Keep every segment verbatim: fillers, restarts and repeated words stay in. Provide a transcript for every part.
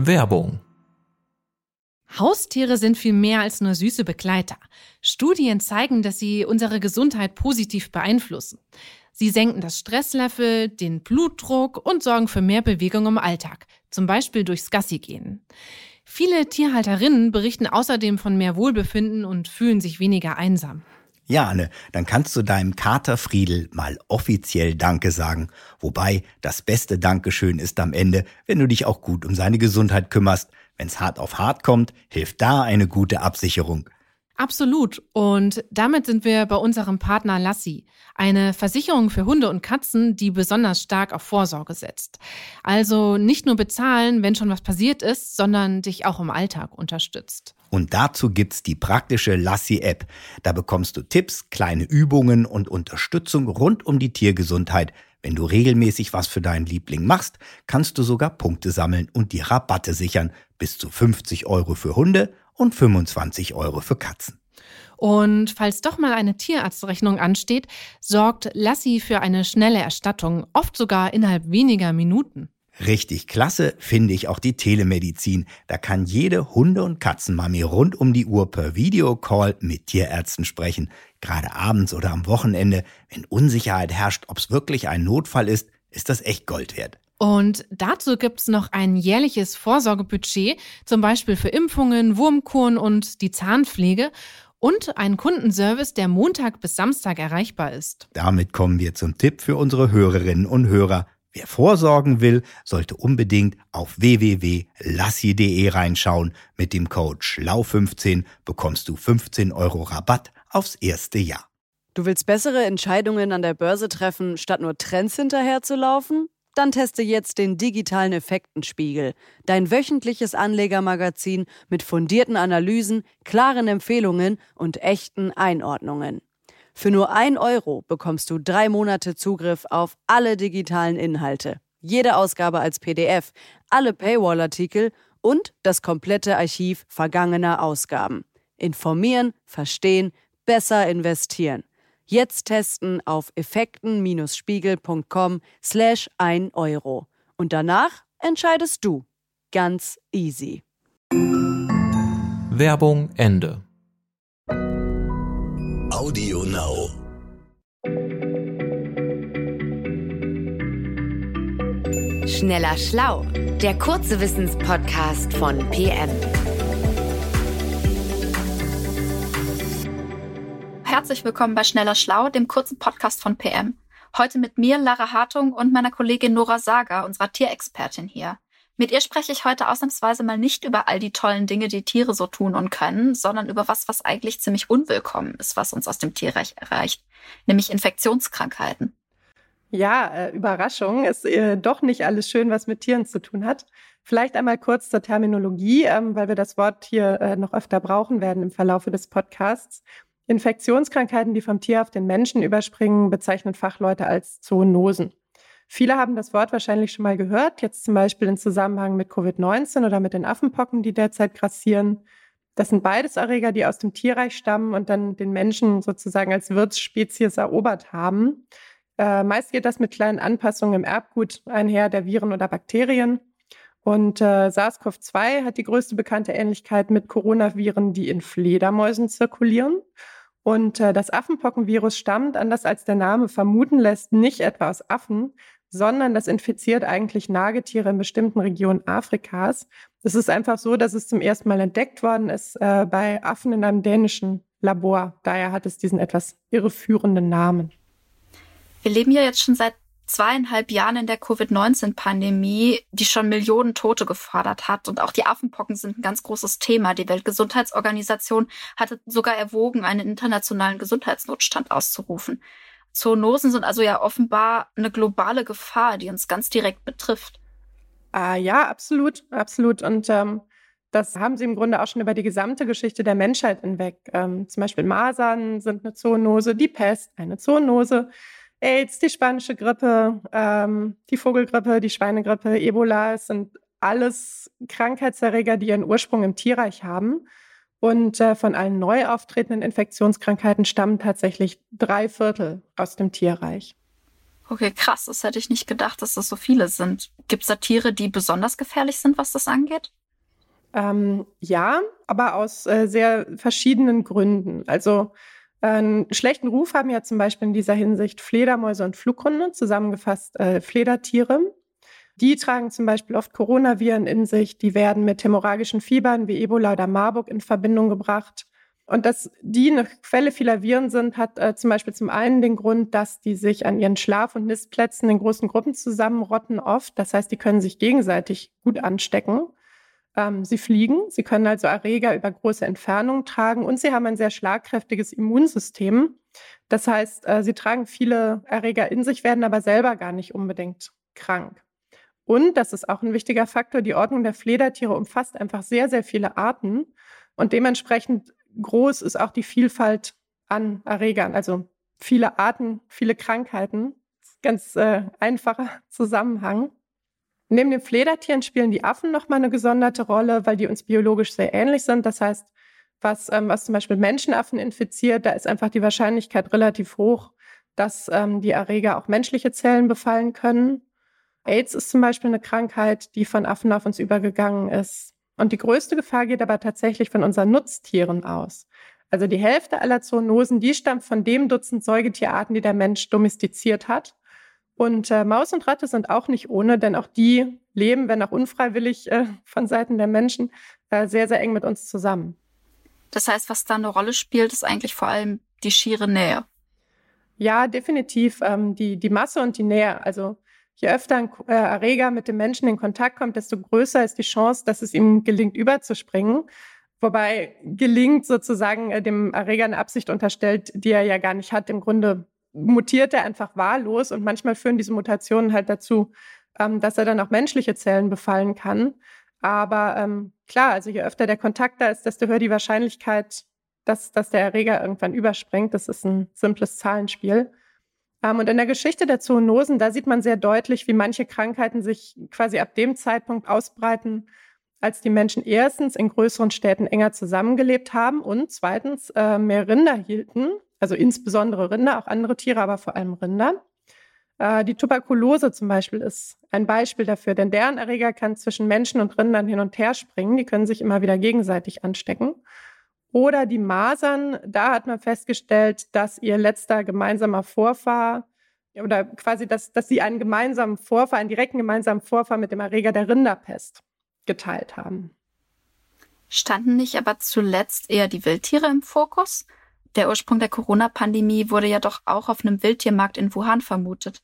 Werbung. Haustiere sind viel mehr als nur süße Begleiter. Studien zeigen, dass sie unsere Gesundheit positiv beeinflussen. Sie senken das Stresslevel, den Blutdruck und sorgen für mehr Bewegung im Alltag, zum Beispiel durchs Gassigehen. Viele Tierhalterinnen berichten außerdem von mehr Wohlbefinden und fühlen sich weniger einsam. Ja, Anne, dann kannst du deinem Kater Friedel mal offiziell Danke sagen. Wobei, das beste Dankeschön ist am Ende, wenn du dich auch gut um seine Gesundheit kümmerst. Wenn's hart auf hart kommt, hilft da eine gute Absicherung. Absolut. Und damit sind wir bei unserem Partner Lassi, eine Versicherung für Hunde und Katzen, die besonders stark auf Vorsorge setzt. Also nicht nur bezahlen, wenn schon was passiert ist, sondern dich auch im Alltag unterstützt. Und dazu gibt's die praktische Lassi-App. Da bekommst du Tipps, kleine Übungen und Unterstützung rund um die Tiergesundheit. Wenn du regelmäßig was für deinen Liebling machst, kannst du sogar Punkte sammeln und die Rabatte sichern. Bis zu fünfzig Euro für Hunde und fünfundzwanzig Euro für Katzen. Und falls doch mal eine Tierarztrechnung ansteht, sorgt Lassi für eine schnelle Erstattung, oft sogar innerhalb weniger Minuten. Richtig klasse finde ich auch die Telemedizin. Da kann jede Hunde- und Katzenmami rund um die Uhr per Videocall mit Tierärzten sprechen. Gerade abends oder am Wochenende, wenn Unsicherheit herrscht, ob es wirklich ein Notfall ist, ist das echt Gold wert. Und dazu gibt's noch ein jährliches Vorsorgebudget, zum Beispiel für Impfungen, Wurmkuren und die Zahnpflege und einen Kundenservice, der Montag bis Samstag erreichbar ist. Damit kommen wir zum Tipp für unsere Hörerinnen und Hörer. Wer vorsorgen will, sollte unbedingt auf w w w punkt lassi punkt de reinschauen. Mit dem Code schlau fünfzehn bekommst du fünfzehn Euro Rabatt aufs erste Jahr. Du willst bessere Entscheidungen an der Börse treffen, statt nur Trends hinterherzulaufen? Dann teste jetzt den digitalen Effektenspiegel, dein wöchentliches Anlegermagazin mit fundierten Analysen, klaren Empfehlungen und echten Einordnungen. Für nur ein Euro bekommst du drei Monate Zugriff auf alle digitalen Inhalte, jede Ausgabe als P D F, alle Paywall-Artikel und das komplette Archiv vergangener Ausgaben. Informieren, verstehen, besser investieren. Jetzt testen auf effekten-spiegel.com slash ein Euro. Und danach entscheidest du. Ganz easy. Werbung Ende. Audio Now. Schneller Schlau, der kurze Wissenspodcast von P M. Herzlich willkommen bei Schneller Schlau, dem kurzen Podcast von P M. Heute mit mir, Lara Hartung, und meiner Kollegin Nora Sager, unserer Tierexpertin hier. Mit ihr spreche ich heute ausnahmsweise mal nicht über all die tollen Dinge, die Tiere so tun und können, sondern über was, was eigentlich ziemlich unwillkommen ist, was uns aus dem Tierreich erreicht, nämlich Infektionskrankheiten. Ja, äh, Überraschung, ist äh, doch nicht alles schön, was mit Tieren zu tun hat. Vielleicht einmal kurz zur Terminologie, ähm, weil wir das Wort hier äh, noch öfter brauchen werden im Verlaufe des Podcasts. Infektionskrankheiten, die vom Tier auf den Menschen überspringen, bezeichnen Fachleute als Zoonosen. Viele haben das Wort wahrscheinlich schon mal gehört, jetzt zum Beispiel im Zusammenhang mit Covid neunzehn oder mit den Affenpocken, die derzeit grassieren. Das sind beides Erreger, die aus dem Tierreich stammen und dann den Menschen sozusagen als Wirtsspezies erobert haben. Äh, meist geht das mit kleinen Anpassungen im Erbgut einher der Viren oder Bakterien. Und äh, SARS-C o V zwei hat die größte bekannte Ähnlichkeit mit Coronaviren, die in Fledermäusen zirkulieren. Und äh, das Affenpockenvirus stammt, anders als der Name vermuten lässt, nicht etwa aus Affen, sondern das infiziert eigentlich Nagetiere in bestimmten Regionen Afrikas. Es ist einfach so, dass es zum ersten Mal entdeckt worden ist äh, bei Affen in einem dänischen Labor. Daher hat es diesen etwas irreführenden Namen. Wir leben ja jetzt schon seit zweieinhalb Jahren in der Covid neunzehn Pandemie, die schon Millionen Tote gefordert hat. Und auch die Affenpocken sind ein ganz großes Thema. Die Weltgesundheitsorganisation hatte sogar erwogen, einen internationalen Gesundheitsnotstand auszurufen. Zoonosen sind also ja offenbar eine globale Gefahr, die uns ganz direkt betrifft. Ah, ja, absolut, absolut. Und ähm, das haben sie im Grunde auch schon über die gesamte Geschichte der Menschheit hinweg. Ähm, zum Beispiel Masern sind eine Zoonose, die Pest eine Zoonose, AIDS, die spanische Grippe, ähm, die Vogelgrippe, die Schweinegrippe, Ebola. Es sind alles Krankheitserreger, die ihren Ursprung im Tierreich haben. Und äh, von allen neu auftretenden Infektionskrankheiten stammen tatsächlich drei Viertel aus dem Tierreich. Okay, krass. Das hätte ich nicht gedacht, dass das so viele sind. Gibt es da Tiere, die besonders gefährlich sind, was das angeht? Ähm, ja, aber aus äh, sehr verschiedenen Gründen. Also äh, einen schlechten Ruf haben ja zum Beispiel in dieser Hinsicht Fledermäuse und Flughunde, zusammengefasst äh, Fledertiere. Die tragen zum Beispiel oft Coronaviren in sich. Die werden mit hämorrhagischen Fiebern wie Ebola oder Marburg in Verbindung gebracht. Und dass die eine Quelle vieler Viren sind, hat äh, zum Beispiel zum einen den Grund, dass die sich an ihren Schlaf- und Nistplätzen in großen Gruppen zusammenrotten oft. Das heißt, die können sich gegenseitig gut anstecken. Ähm, sie fliegen, sie können also Erreger über große Entfernungen tragen und sie haben ein sehr schlagkräftiges Immunsystem. Das heißt, äh, sie tragen viele Erreger in sich, werden aber selber gar nicht unbedingt krank. Und, das ist auch ein wichtiger Faktor, die Ordnung der Fledertiere umfasst einfach sehr, sehr viele Arten. Und dementsprechend groß ist auch die Vielfalt an Erregern. Also viele Arten, viele Krankheiten. Ganz äh, einfacher Zusammenhang. Neben den Fledertieren spielen die Affen nochmal eine gesonderte Rolle, weil die uns biologisch sehr ähnlich sind. Das heißt, was, ähm, was zum Beispiel Menschenaffen infiziert, da ist einfach die Wahrscheinlichkeit relativ hoch, dass ähm, die Erreger auch menschliche Zellen befallen können. AIDS ist zum Beispiel eine Krankheit, die von Affen auf uns übergegangen ist. Und die größte Gefahr geht aber tatsächlich von unseren Nutztieren aus. Also die Hälfte aller Zoonosen, die stammt von dem Dutzend Säugetierarten, die der Mensch domestiziert hat. Und äh, Maus und Ratte sind auch nicht ohne, denn auch die leben, wenn auch unfreiwillig äh, von Seiten der Menschen, äh, sehr, sehr eng mit uns zusammen. Das heißt, was da eine Rolle spielt, ist eigentlich vor allem die schiere Nähe. Ja, definitiv. Ähm, die, die Masse und die Nähe. Also je öfter ein äh, Erreger mit dem Menschen in Kontakt kommt, desto größer ist die Chance, dass es ihm gelingt, überzuspringen. Wobei gelingt sozusagen äh, dem Erreger eine Absicht unterstellt, die er ja gar nicht hat. Im Grunde mutiert er einfach wahllos und manchmal führen diese Mutationen halt dazu, ähm, dass er dann auch menschliche Zellen befallen kann. Aber ähm, klar, also je öfter der Kontakt da ist, desto höher die Wahrscheinlichkeit, dass, dass der Erreger irgendwann überspringt. Das ist ein simples Zahlenspiel. Ähm, und in der Geschichte der Zoonosen, da sieht man sehr deutlich, wie manche Krankheiten sich quasi ab dem Zeitpunkt ausbreiten, als die Menschen erstens in größeren Städten enger zusammengelebt haben und zweitens äh, mehr Rinder hielten. Also insbesondere Rinder, auch andere Tiere, aber vor allem Rinder. Äh, die Tuberkulose zum Beispiel ist ein Beispiel dafür, denn deren Erreger kann zwischen Menschen und Rindern hin und her springen. Die können sich immer wieder gegenseitig anstecken. Oder die Masern, da hat man festgestellt, dass ihr letzter gemeinsamer Vorfahr oder quasi, dass, dass sie einen gemeinsamen Vorfahr, einen direkten gemeinsamen Vorfahr mit dem Erreger der Rinderpest geteilt haben. Standen nicht aber zuletzt eher die Wildtiere im Fokus? Der Ursprung der Corona-Pandemie wurde ja doch auch auf einem Wildtiermarkt in Wuhan vermutet.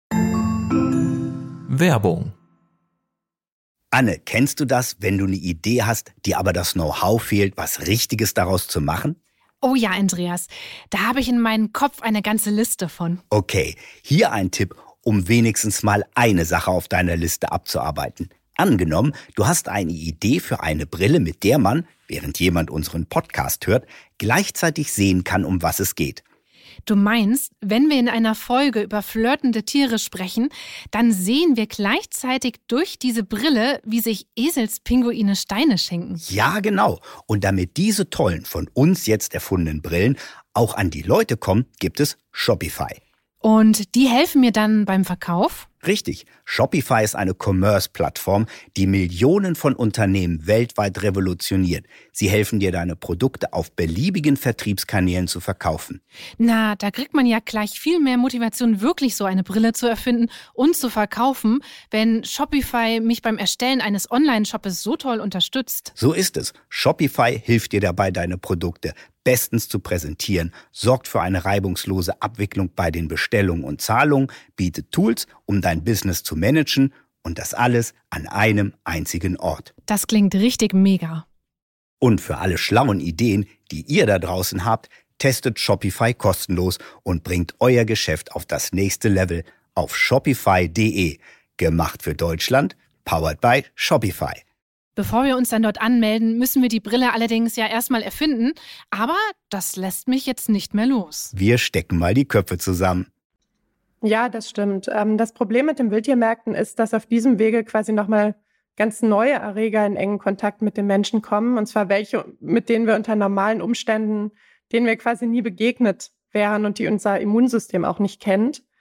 Werbung. Anne, kennst du das, wenn du eine Idee hast, dir aber das Know-how fehlt, was Richtiges daraus zu machen? Oh ja, Andreas, da habe ich in meinem Kopf eine ganze Liste von. Okay, hier ein Tipp, um wenigstens mal eine Sache auf deiner Liste abzuarbeiten. Angenommen, du hast eine Idee für eine Brille, mit der man, während jemand unseren Podcast hört, gleichzeitig sehen kann, um was es geht. Du meinst, wenn wir in einer Folge über flirtende Tiere sprechen, dann sehen wir gleichzeitig durch diese Brille, wie sich Eselspinguine Steine schenken. Ja, genau. Und damit diese tollen, von uns jetzt erfundenen Brillen auch an die Leute kommen, gibt es Shopify. Und die helfen mir dann beim Verkauf? Richtig. Shopify ist eine Commerce-Plattform, die Millionen von Unternehmen weltweit revolutioniert. Sie helfen dir, deine Produkte auf beliebigen Vertriebskanälen zu verkaufen. Na, da kriegt man ja gleich viel mehr Motivation, wirklich so eine Brille zu erfinden und zu verkaufen, wenn Shopify mich beim Erstellen eines Online-Shoppes so toll unterstützt. So ist es. Shopify hilft dir dabei, deine Produkte bestens zu präsentieren, sorgt für eine reibungslose Abwicklung bei den Bestellungen und Zahlungen, bietet Tools, um dein Business zu managen und das alles an einem einzigen Ort. Das klingt richtig mega. Und für alle schlauen Ideen, die ihr da draußen habt, testet Shopify kostenlos und bringt euer Geschäft auf das nächste Level auf shopify punkt de. Gemacht für Deutschland, powered by Shopify. Bevor wir uns dann dort anmelden, müssen wir die Brille allerdings ja erstmal erfinden. Aber das lässt mich jetzt nicht mehr los. Wir stecken mal die Köpfe zusammen. Ja, das stimmt. Das Problem mit den Wildtiermärkten ist, dass auf diesem Wege quasi nochmal ganz neue Erreger in engen Kontakt mit den Menschen kommen. Und zwar welche, mit denen wir unter normalen Umständen, denen wir quasi nie begegnet wären und die unser Immunsystem auch nicht kennt.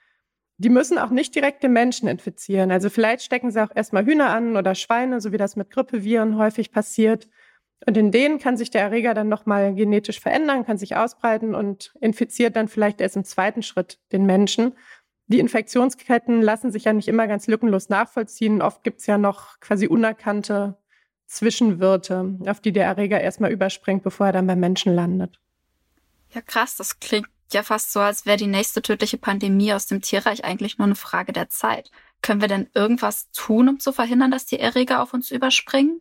Die müssen auch nicht direkt den Menschen infizieren. Also vielleicht stecken sie auch erstmal Hühner an oder Schweine, so wie das mit Grippeviren häufig passiert. Und in denen kann sich der Erreger dann nochmal genetisch verändern, kann sich ausbreiten und infiziert dann vielleicht erst im zweiten Schritt den Menschen. Die Infektionsketten lassen sich ja nicht immer ganz lückenlos nachvollziehen. Oft gibt es ja noch quasi unerkannte Zwischenwirte, auf die der Erreger erstmal überspringt, bevor er dann beim Menschen landet. Ja, krass, das klingt ja fast so, als wäre die nächste tödliche Pandemie aus dem Tierreich eigentlich nur eine Frage der Zeit. Können wir denn irgendwas tun, um zu verhindern, dass die Erreger auf uns überspringen?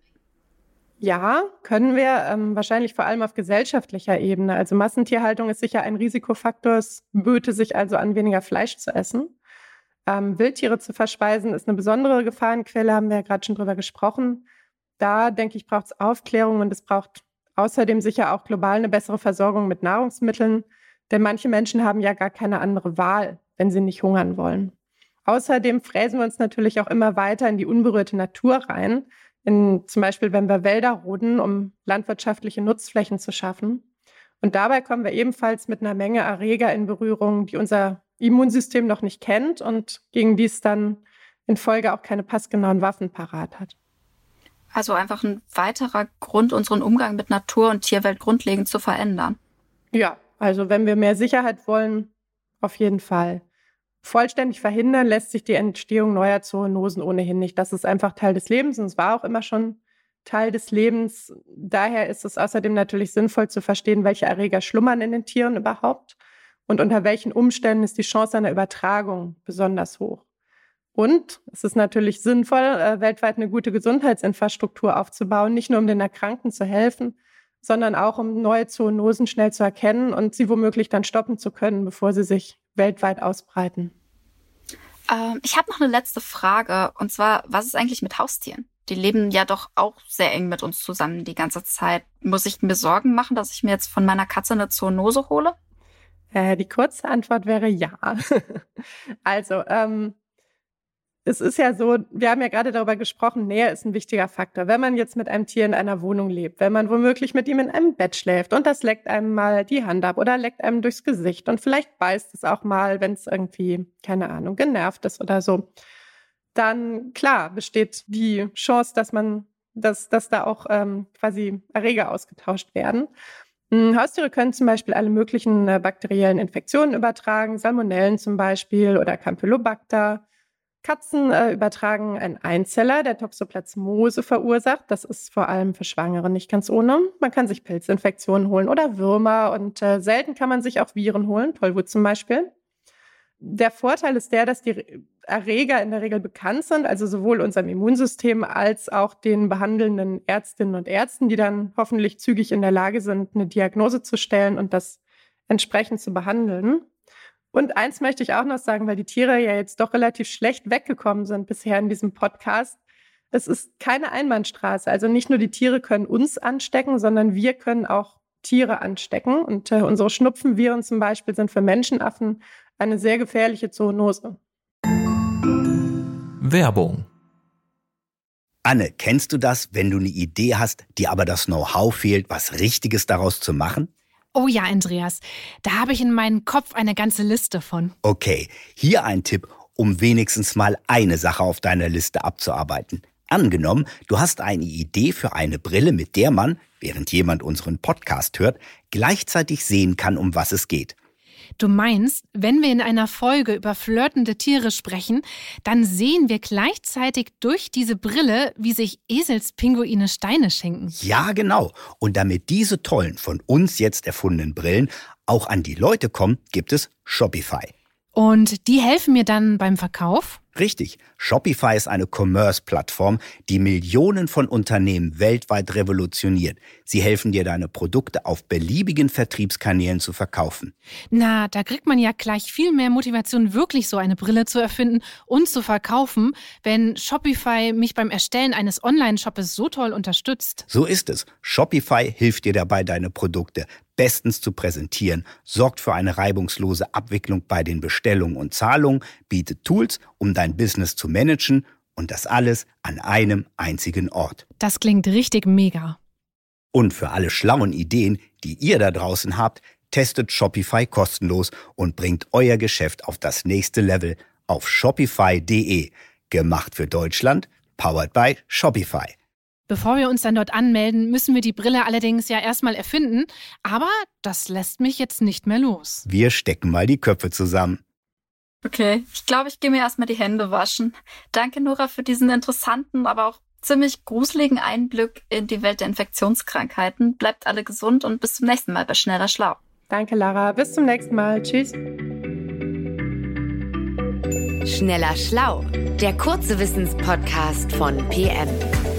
Ja, können wir, ähm, wahrscheinlich vor allem auf gesellschaftlicher Ebene. Also Massentierhaltung ist sicher ein Risikofaktor. Es böte sich also an, weniger Fleisch zu essen. Ähm, Wildtiere zu verspeisen ist eine besondere Gefahrenquelle, haben wir ja gerade schon drüber gesprochen. Da, denke ich, braucht es Aufklärung und es braucht außerdem sicher auch global eine bessere Versorgung mit Nahrungsmitteln. Denn manche Menschen haben ja gar keine andere Wahl, wenn sie nicht hungern wollen. Außerdem fräsen wir uns natürlich auch immer weiter in die unberührte Natur rein. In, zum Beispiel, wenn wir Wälder roden, um landwirtschaftliche Nutzflächen zu schaffen. Und dabei kommen wir ebenfalls mit einer Menge Erreger in Berührung, die unser Immunsystem noch nicht kennt und gegen die es dann in Folge auch keine passgenauen Waffen parat hat. Also einfach ein weiterer Grund, unseren Umgang mit Natur und Tierwelt grundlegend zu verändern. Ja, also wenn wir mehr Sicherheit wollen, auf jeden Fall. Vollständig verhindern lässt sich die Entstehung neuer Zoonosen ohnehin nicht. Das ist einfach Teil des Lebens und es war auch immer schon Teil des Lebens. Daher ist es außerdem natürlich sinnvoll zu verstehen, welche Erreger schlummern in den Tieren überhaupt und unter welchen Umständen ist die Chance einer Übertragung besonders hoch. Und es ist natürlich sinnvoll, weltweit eine gute Gesundheitsinfrastruktur aufzubauen, nicht nur um den Erkrankten zu helfen, sondern auch um neue Zoonosen schnell zu erkennen und sie womöglich dann stoppen zu können, bevor sie sich weltweit ausbreiten. Ähm, ich habe noch eine letzte Frage, und zwar, was ist eigentlich mit Haustieren? Die leben ja doch auch sehr eng mit uns zusammen die ganze Zeit. Muss ich mir Sorgen machen, dass ich mir jetzt von meiner Katze eine Zoonose hole? Äh, die kurze Antwort wäre ja. Also, ähm, es ist ja so, wir haben ja gerade darüber gesprochen, Nähe ist ein wichtiger Faktor. Wenn man jetzt mit einem Tier in einer Wohnung lebt, wenn man womöglich mit ihm in einem Bett schläft und das leckt einem mal die Hand ab oder leckt einem durchs Gesicht und vielleicht beißt es auch mal, wenn es irgendwie, keine Ahnung, genervt ist oder so, dann klar besteht die Chance, dass man, dass, dass da auch ähm, quasi Erreger ausgetauscht werden. Haustiere können zum Beispiel alle möglichen äh, bakteriellen Infektionen übertragen, Salmonellen zum Beispiel oder Campylobacter. Katzen äh, übertragen einen Einzeller, der Toxoplasmose verursacht. Das ist vor allem für Schwangere nicht ganz ohne. Man kann sich Pilzinfektionen holen oder Würmer und äh, selten kann man sich auch Viren holen, Tollwut zum Beispiel. Der Vorteil ist der, dass die Erreger in der Regel bekannt sind, also sowohl unserem Immunsystem als auch den behandelnden Ärztinnen und Ärzten, die dann hoffentlich zügig in der Lage sind, eine Diagnose zu stellen und das entsprechend zu behandeln. Und eins möchte ich auch noch sagen, weil die Tiere ja jetzt doch relativ schlecht weggekommen sind bisher in diesem Podcast. Es ist keine Einbahnstraße. Also nicht nur die Tiere können uns anstecken, sondern wir können auch Tiere anstecken. Und äh, unsere Schnupfenviren zum Beispiel sind für Menschenaffen eine sehr gefährliche Zoonose. Werbung. Anne, kennst du das, wenn du eine Idee hast, dir aber das Know-how fehlt, was Richtiges daraus zu machen? Oh ja, Andreas, da habe ich in meinem Kopf eine ganze Liste von. Okay, hier ein Tipp, um wenigstens mal eine Sache auf deiner Liste abzuarbeiten. Angenommen, du hast eine Idee für eine Brille, mit der man, während jemand unseren Podcast hört, gleichzeitig sehen kann, um was es geht. Du meinst, wenn wir in einer Folge über flirtende Tiere sprechen, dann sehen wir gleichzeitig durch diese Brille, wie sich Eselspinguine Steine schenken. Ja, genau. Und damit diese tollen, von uns jetzt erfundenen Brillen auch an die Leute kommen, gibt es Shopify. Und die helfen mir dann beim Verkauf? Richtig. Shopify ist eine Commerce-Plattform, die Millionen von Unternehmen weltweit revolutioniert. Sie helfen dir, deine Produkte auf beliebigen Vertriebskanälen zu verkaufen. Na, da kriegt man ja gleich viel mehr Motivation, wirklich so eine Brille zu erfinden und zu verkaufen, wenn Shopify mich beim Erstellen eines Online-Shoppes so toll unterstützt. So ist es. Shopify hilft dir dabei, deine Produkte bestens zu präsentieren, sorgt für eine reibungslose Abwicklung bei den Bestellungen und Zahlungen, bietet Tools, um dein Business zu managen und das alles an einem einzigen Ort. Das klingt richtig mega. Und für alle schlauen Ideen, die ihr da draußen habt, testet Shopify kostenlos und bringt euer Geschäft auf das nächste Level auf shopify punkt de. Gemacht für Deutschland, powered by Shopify. Bevor wir uns dann dort anmelden, müssen wir die Brille allerdings ja erstmal erfinden. Aber das lässt mich jetzt nicht mehr los. Wir stecken mal die Köpfe zusammen. Okay, ich glaube, ich gehe mir erstmal die Hände waschen. Danke, Nora, für diesen interessanten, aber auch ziemlich gruseligen Einblick in die Welt der Infektionskrankheiten. Bleibt alle gesund und bis zum nächsten Mal bei Schneller Schlau. Danke, Lara. Bis zum nächsten Mal. Tschüss. Schneller Schlau, der kurze Wissenspodcast von P M.